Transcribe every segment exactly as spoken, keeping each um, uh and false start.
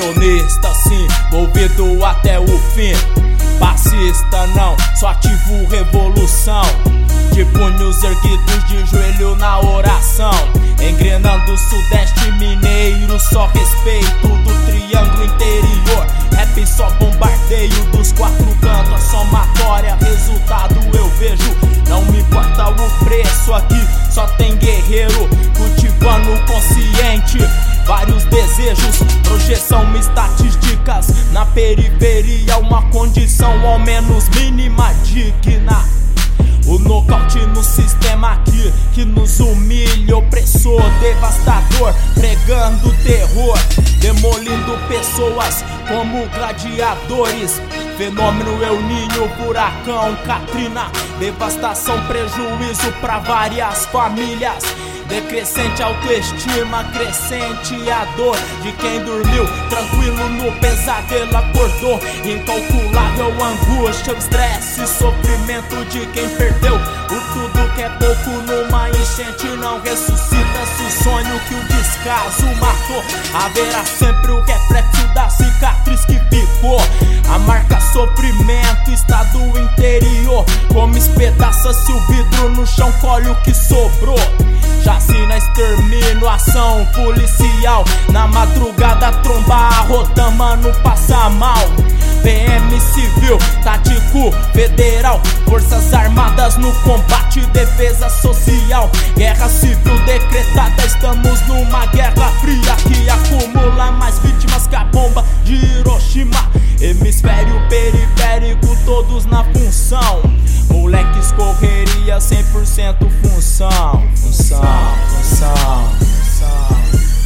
revolucionista sim, envolvido até o fim. Passista não, só ativo revolução. De punhos erguidos, de joelho na oração. Engrenando o sudeste mineiro, só respeito do triângulo interior. Rap só bombardeio dos quatro cantos, a somatória, resultado eu vejo. Não me importa o preço, aqui só tem guerreiro cultivando o consciente. Vários desejos, projeção estatísticas. Na periferia uma condição ao menos mínima digna. O nocaute no sistema aqui que nos humilha, opressor, devastador, pregando terror, demolindo pessoas como gladiadores. Fenômeno El Niño, furacão, Katrina, devastação, prejuízo pra várias famílias. Decrescente autoestima, crescente a dor de quem dormiu tranquilo no pesadelo, acordou. Incalculável angústia, estresse, sofrimento de quem perdeu o tudo que é pouco numa enchente. Não ressuscita-se o sonho que o descaso matou. Haverá sempre o reflexo da cicatriz que ficou. A marca sofrimento, estado interior. Como espedaça-se o vidro no chão, colhe o que sobrou. Chacina, extermínio, ação policial. Na madrugada tromba a rota, mano, passa mal. P M civil, tático, federal. Forças armadas no combate, defesa social. Guerra civil decretada, estamos numa guerra fria que acumula mais vítimas que a bomba de Hiroshima. Hemisfério periférico, todos na função. Moleques correria, cem por cento função. Função, função, função.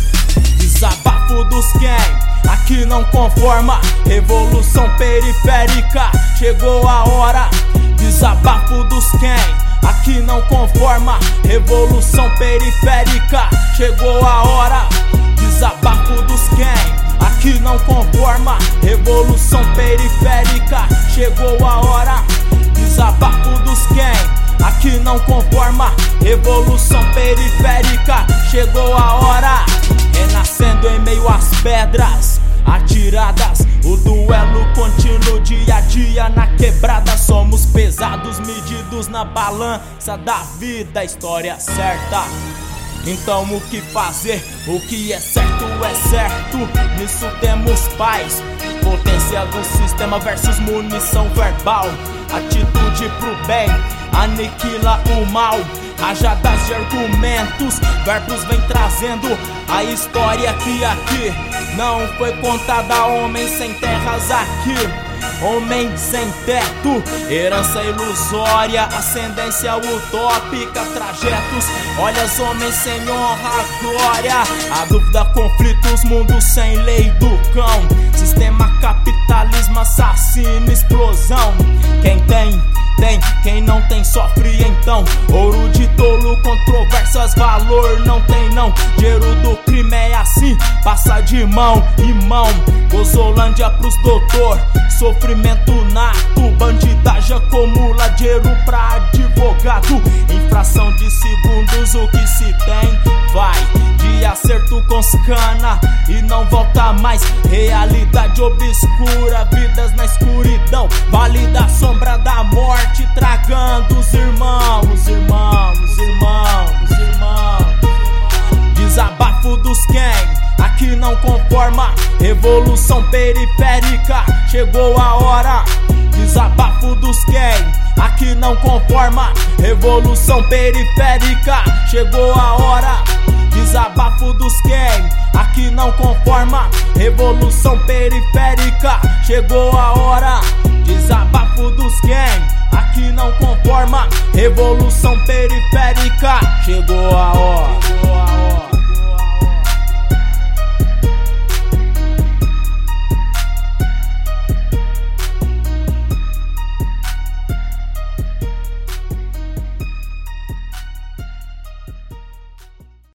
Desabafo dos quem aqui não conforma. Revolução periférica, chegou a hora. Desabafo dos quem aqui não conforma. Revolução periférica, chegou a hora. Desabafo dos quem aqui não conforma. Revolução periférica, chegou a hora. Desabafo dos quem aqui não conforma. Revolução periférica, chegou a hora. Renascendo em meio às pedras atiradas, o duelo contínuo dia a dia na quebrada. Somos pesados, medidos na balança da vida, história certa. Então o que fazer? O que é certo é certo. Nisso temos paz. Potência do sistema versus munição verbal. Atitude pro bem, aniquila o mal. Rajadas de argumentos, verbos vem trazendo a história que aqui não foi contada. Homem sem terras aqui, homem sem teto, herança ilusória, ascendência utópica, trajetos, olhas, homens sem honra, glória. A dúvida, conflitos, mundo sem lei do cão. Sistema capitalismo, assassino, explosão. Quem tem, tem, quem não tem sofre então. Ouro de tolo, controvérsias, valor não tem não. Dinheiro do crime é assim, passa de mão em mão. Gozolândia pros doutor, sofrimento nato. Bandidagem acumula dinheiro pra advogado. Infração de segundos, o que se tem vai de acerto com cana e não volta mais. Realidade obscura, vidas na escuridão. Vale da sombra da morte, tragando os irmãos, os irmãos, os irmãos, os irmãos. Desabafo dos quem aqui não conforma. Revolução periférica, chegou a hora. Desabafo dos quem aqui não conforma. Revolução periférica, chegou a hora. Desabafo dos quem aqui não conforma. Revolução periférica, chegou a hora. Desabafo dos quem aqui não conforma. Revolução periférica, chegou a hora.